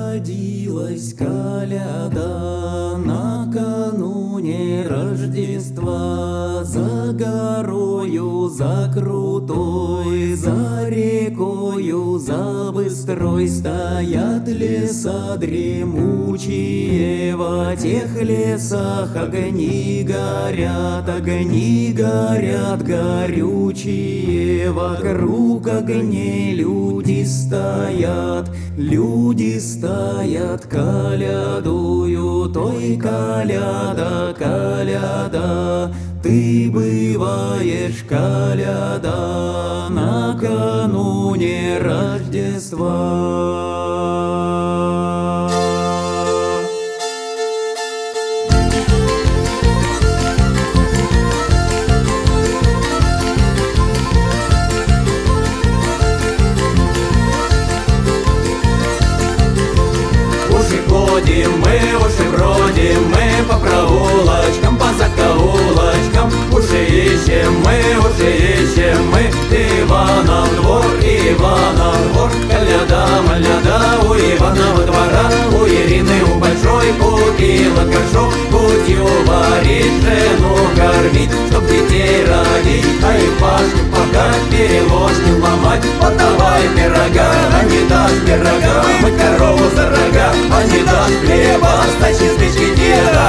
Родилась коляда накануне Рождества. За горою, за крутой, за рекою, за быстрой стоят леса дремучие. В тех лесах огни горят горючие. Вокруг огней люди стоят, колядуют. Ой, коляда, коляда, ты бываешь, коляда, накануне Рождества. Уши бродим мы по проулочкам, по закоулочкам. Уши ищем мы Иванов двор, коляда, маляда у Иванова двора. У Ирины у большой купила горшок, кутью варить, жену кормить, чтоб детей родить. А Ивашку погать, переложки ломать. Вот давай пирога, а не дашь пирога, мы корову за рога, а не дашь хлеба, стащи с печки деда.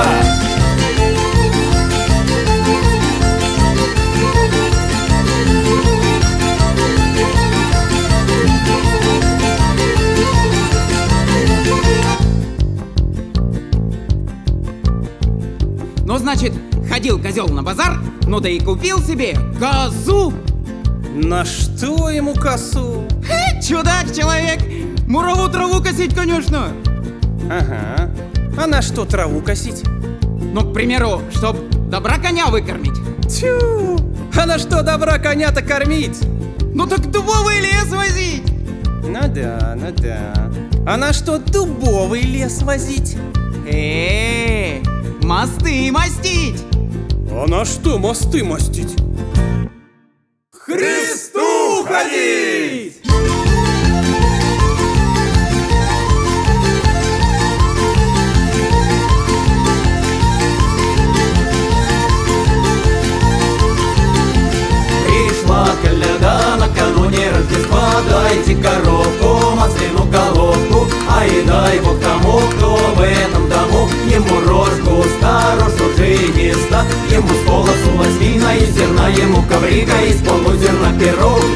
Ну, значит, ходил козел на базар, ну да и купил себе козу. На что ему косу? Чудак-человек! Мураву траву косить, конечно! Ага. А на что траву косить? Ну, к примеру, чтоб добра коня выкормить. Тю! А на что добра коня-то кормить? Ну так дубовый лес возить! Ну да. А на что дубовый лес возить? Мосты мостить! А на что мосты мостить? Христу ходить! Пришла коляда накануне Рождества. Дайте коровку, маслину головку, а и дай Бог тому, кто в этом дому. Ему рожку старушу жениста, ему с колосу лоснина, из зерна ему коврика, из полузерна пирог,